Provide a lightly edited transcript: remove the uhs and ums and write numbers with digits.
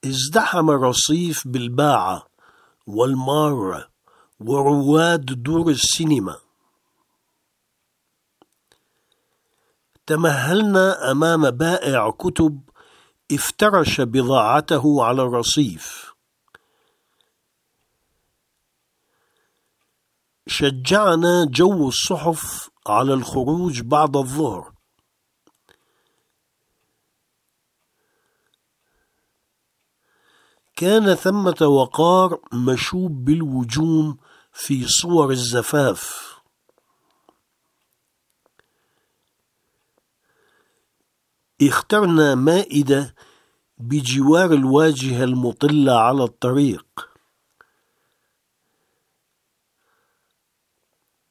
ازدحم الرصيف بالباعة والمارة ورواد دور السينما. تمهلنا أمام بائع كتب افترش بضاعته على الرصيف. شجعنا جو الصحف على الخروج بعد الظهر. كان ثمة وقار مشوب بالوجوم في صور الزفاف. اخترنا مائدة بجوار الواجهة المطلة على الطريق.